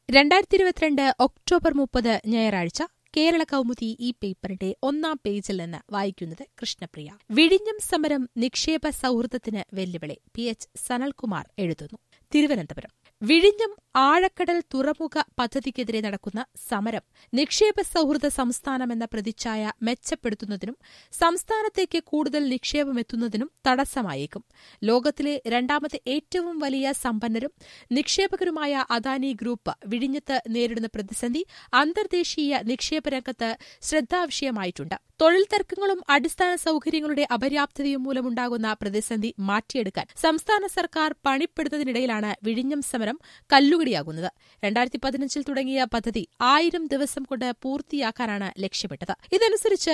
2022 October 30 ഞായറാഴ്ച കേരള കൗമുദി ഈ പേപ്പറിന്റെ ഒന്നാം പേജിൽ നിന്ന് വായിക്കുന്നത് കൃഷ്ണപ്രിയ. വിഴിഞ്ഞം സമരം നിക്ഷേപ സൗഹൃദത്തിന് വെല്ലുവിളി. PH സനൽകുമാർ എഴുതുന്നു. തിരുവനന്തപുരം. വിഴിഞ്ഞം ആഴക്കടൽ തുറമുഖ പദ്ധതിക്കെതിരെ നടക്കുന്ന സമരം നിക്ഷേപ സൗഹൃദ സംസ്ഥാനമെന്ന പ്രതിച്ഛായ മെച്ചപ്പെടുത്തുന്നതിനും സംസ്ഥാനത്തേക്ക് കൂടുതൽ നിക്ഷേപമെത്തുന്നതിനും തടസ്സമായേക്കും. ലോകത്തിലെ രണ്ടാമത്തെ ഏറ്റവും വലിയ സമ്പന്നരും നിക്ഷേപകരുമായ അദാനി ഗ്രൂപ്പ് വിഴിഞ്ഞത്ത് നേരിടുന്ന പ്രതിസന്ധി അന്തർദേശീയ നിക്ഷേപരംഗത്ത് ശ്രദ്ധാവിഷയമായിട്ടുണ്ട്. തൊഴിൽ തർക്കങ്ങളും അടിസ്ഥാന സൌകര്യങ്ങളുടെ അപര്യാപ്തതയും മൂലമുണ്ടാകുന്ന പ്രതിസന്ധി മാറ്റിയെടുക്കാൻ സംസ്ഥാന സർക്കാർ പണിപ്പെടുന്നതിനിടയിലാണ് വിഴിഞ്ഞം സമരം കല്ലുകടിയാകുന്നത്. 2015 തുടങ്ങിയ പദ്ധതി 1000 ദിവസം കൊണ്ട് പൂർത്തിയാക്കാനാണ് ലക്ഷ്യമിട്ടത്. ഇതനുസരിച്ച്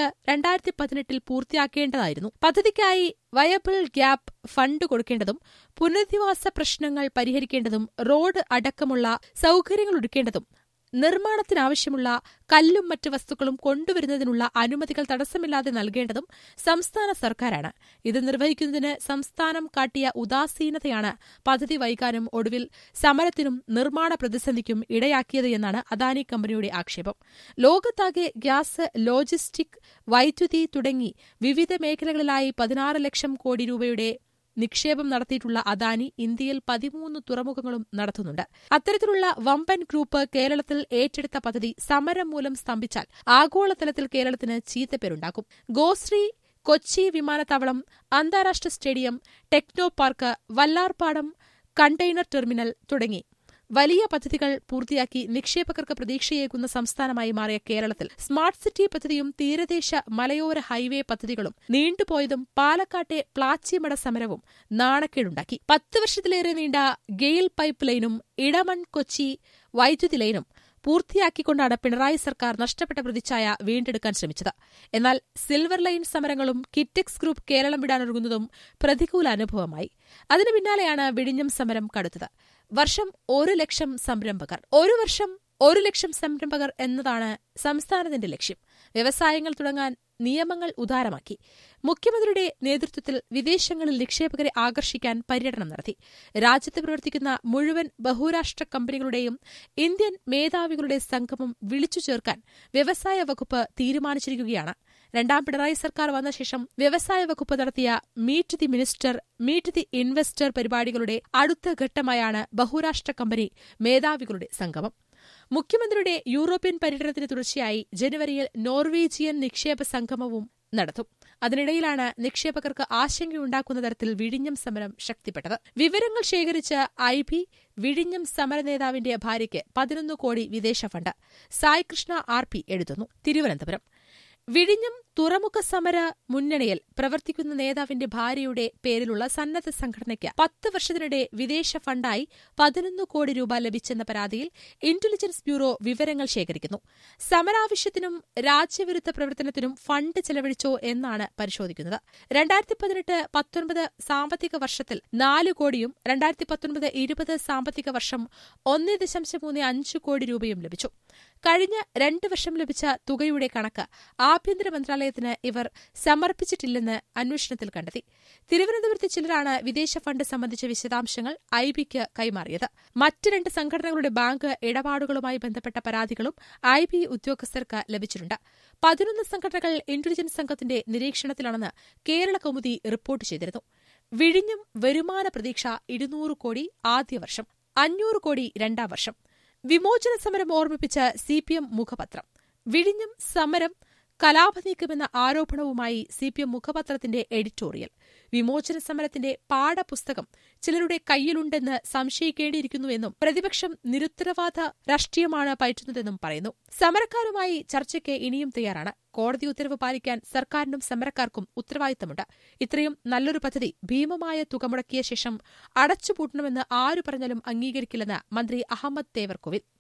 2018 പൂർത്തിയാക്കേണ്ടതായിരുന്നു. പദ്ധതിക്കായി വയബിൾ ഗ്യാപ് ഫണ്ട് കൊടുക്കേണ്ടതും പുനരധിവാസ പ്രശ്നങ്ങൾ പരിഹരിക്കേണ്ടതും റോഡ് അടക്കമുള്ള സൌകര്യങ്ങൾ ഒരുക്കേണ്ടതും നിർമ്മാണത്തിനാവശ്യമുള്ള കല്ലും മറ്റ് വസ്തുക്കളും കൊണ്ടുവരുന്നതിനുള്ള അനുമതികൾ തടസ്സമില്ലാതെ നൽകേണ്ടതും സംസ്ഥാന സർക്കാരാണ്. ഇത് നിർവഹിക്കുന്നതിന് സംസ്ഥാനം കാട്ടിയ ഉദാസീനതയാണ് പദ്ധതി വൈകാനും ഒടുവിൽ സമരത്തിനും നിർമ്മാണ പ്രതിസന്ധിക്കും ഇടയാക്കിയത് എന്നാണ് അദാനി കമ്പനിയുടെ ആക്ഷേപം. ലോകത്താകെ ഗ്യാസ്, ലോജിസ്റ്റിക്, വൈദ്യുതി തുടങ്ങി വിവിധ മേഖലകളിലായി 16 ലക്ഷം കോടി രൂപയുടെ നിക്ഷേപം നടത്തിയിട്ടുള്ള അദാനി ഇന്ത്യയിൽ 13 തുറമുഖങ്ങളും നടത്തുന്നുണ്ട്. അത്തരത്തിലുള്ള വമ്പൻ ഗ്രൂപ്പ് കേരളത്തിൽ ഏറ്റെടുത്ത പദ്ധതി സമരം മൂലം സ്തംഭിച്ചാൽ ആഗോളതലത്തിൽ കേരളത്തിന് ചീത്തപ്പേരുണ്ടാക്കും. ഗോശ്രീ, കൊച്ചി വിമാനത്താവളം, അന്താരാഷ്ട്ര stadium, Technopark, Vallarpadam container terminal തുടങ്ങി വലിയ പദ്ധതികൾ പൂർത്തിയാക്കി നിക്ഷേപകർക്ക് പ്രതീക്ഷയേകുന്ന സംസ്ഥാനമായി മാറിയ കേരളത്തിൽ സ്മാർട്ട് സിറ്റി പദ്ധതിയും തീരദേശ മലയോര ഹൈവേ പദ്ധതികളും നീണ്ടുപോയതും പാലക്കാട്ടെ പ്ലാച്ചിമട സമരവും നാണക്കേടുണ്ടാക്കി. 10 വർഷത്തിലേറെ നീണ്ട ഗെയിൽ പൈപ്പ് ലൈനും ഇടമൺ കൊച്ചി വൈദ്യുതി ലൈനും പൂർത്തിയാക്കിക്കൊണ്ടാണ് പിണറായി സർക്കാർ നഷ്ടപ്പെട്ട പ്രതിച്ഛായ വീണ്ടെടുക്കാൻ ശ്രമിച്ചത്. എന്നാൽ സിൽവർ ലൈൻ സമരങ്ങളും കിറ്റെക്സ് ഗ്രൂപ്പ് കേരളം വിടാനൊരുങ്ങുന്നതും പ്രതികൂല അനുഭവമായി. അതിനു പിന്നാലെയാണ് വിഴിഞ്ഞം സമരം കടുത്തത്. വർഷം 1 ലക്ഷം സംരംഭകർ. ഒരു വർഷം 1 ലക്ഷം സംരംഭകർ എന്നതാണ് സംസ്ഥാനത്തിന്റെ ലക്ഷ്യം. വ്യവസായങ്ങൾ തുടങ്ങാൻ നിയമങ്ങൾ ഉദാരമാക്കി. മുഖ്യമന്ത്രിയുടെ നേതൃത്വത്തിൽ വിദേശങ്ങളിൽ നിക്ഷേപകരെ ആകർഷിക്കാൻ പര്യടനം നടത്തി. രാജ്യത്ത് പ്രവർത്തിക്കുന്ന മുഴുവൻ ബഹുരാഷ്ട്ര കമ്പനികളുടെയും ഇന്ത്യൻ മേധാവികളുടെ സംഗമം വിളിച്ചു ചേർക്കാൻ വ്യവസായ വകുപ്പ് തീരുമാനിച്ചിരിക്കുകയാണ്. രണ്ടാം പിണറായി സർക്കാർ വന്ന ശേഷം വ്യവസായ വകുപ്പ് നടത്തിയ meet the minister, meet the investor പരിപാടികളുടെ അടുത്ത ഘട്ടമായാണ് ബഹുരാഷ്ട്ര കമ്പനി മേധാവികളുടെ സംഗമം. മുഖ്യമന്ത്രിയുടെ യൂറോപ്യൻ പര്യടനത്തിന് തുടർച്ചയായി ജനുവരിയിൽ നോർവീജിയൻ നിക്ഷേപ സംഗമവും നടത്തും. അതിനിടയിലാണ് നിക്ഷേപകർക്ക് ആശങ്കയുണ്ടാക്കുന്ന തരത്തിൽ വിഴിഞ്ഞം സമരം ശക്തിപ്പെട്ടത്. വിവരങ്ങൾ ശേഖരിച്ച IB വിഴിഞ്ഞം സമര നേതാവിന്റെ ഭാര്യയ്ക്ക് 11 കോടി വിദേശ ഫണ്ട്. സായ് കൃഷ്ണ RP എഴുതുന്നു. തിരുവനന്തപുരം. വിഴിഞ്ഞം തുറമുഖ സമര മുന്നണിയിൽ പ്രവർത്തിക്കുന്ന നേതാവിന്റെ ഭാര്യയുടെ പേരിലുള്ള സന്നദ്ധ സംഘടനയ്ക്ക് 10 വർഷത്തിനിടെ വിദേശ ഫണ്ടായി 11 കോടി രൂപ ലഭിച്ചെന്ന പരാതിയിൽ ഇന്റലിജൻസ് ബ്യൂറോ വിവരങ്ങൾ ശേഖരിക്കുന്നു. സമരാവശ്യത്തിനും രാജ്യവിരുദ്ധ പ്രവർത്തനത്തിനും ഫണ്ട് ചെലവഴിച്ചോ എന്നാണ് പരിശോധിക്കുന്നത്. 2018-19 സാമ്പത്തിക വർഷത്തിൽ 4 കോടിയും 2019-20 സാമ്പത്തിക വർഷം 1.35 കോടി രൂപയും ലഭിച്ചു. കഴിഞ്ഞ 2 വർഷം ലഭിച്ച തുകയുടെ കണക്ക് ആഭ്യന്തര മന്ത്രാലയത്തിന് ഇവർ സമർപ്പിച്ചിട്ടില്ലെന്ന് അന്വേഷണത്തിൽ കണ്ടെത്തി. തിരുവനന്തപുരത്തെ ചിലരാണ് വിദേശ ഫണ്ട് സംബന്ധിച്ച വിശദാംശങ്ങൾ IBക്ക് കൈമാറിയത്. മറ്റ് 2 സംഘടനകളുടെ ബാങ്ക് ഇടപാടുകളുമായി ബന്ധപ്പെട്ട പരാതികളും IB ഉദ്യോഗസ്ഥർക്ക് ലഭിച്ചിട്ടുണ്ട്. 11 സംഘടനകൾ ഇന്റലിജൻസ് സംഘത്തിന്റെ നിരീക്ഷണത്തിലാണെന്ന് കേരള കൗമുദി റിപ്പോർട്ട് ചെയ്തിരുന്നു. വിഴിഞ്ഞം വരുമാന പ്രതീക്ഷ 200 കോടി ആദ്യ വർഷം, 500 കോടി രണ്ടാം വർഷം. വിമോചന സമരം ഓർമ്മിപ്പിച്ച CPM മുഖപത്രം. വിഴിഞ്ഞം സമരം കലാപനീക്കമെന്ന ആരോപണവുമായി CPM മുഖപത്രത്തിന്റെ എഡിറ്റോറിയൽ. വിമോചന സമരത്തിന്റെ പാഠപുസ്തകം ചിലരുടെ കയ്യിലുണ്ടെന്ന് സംശയിക്കേണ്ടിയിരിക്കുന്നുവെന്നും പ്രതിപക്ഷം നിരുത്തരവാദ രാഷ്ട്രീയമാണ് പയറ്റുന്നതെന്നും പറയുന്നു. സമരക്കാരുമായി ചർച്ചയ്ക്ക് ഇനിയും തയ്യാറാണ്. കോടതി ഉത്തരവ് പാലിക്കാൻ സർക്കാരിനും സമരക്കാർക്കും ഉത്തരവാദിത്തമുണ്ട്. ഇത്രയും നല്ലൊരു പദ്ധതി ഭീമമായ തുക മുടക്കിയ ശേഷം അടച്ചുപൂട്ടണമെന്ന് ആരു പറഞ്ഞാലും അംഗീകരിക്കില്ലെന്ന് മന്ത്രി അഹമ്മദ് തേവർകോവിൽ.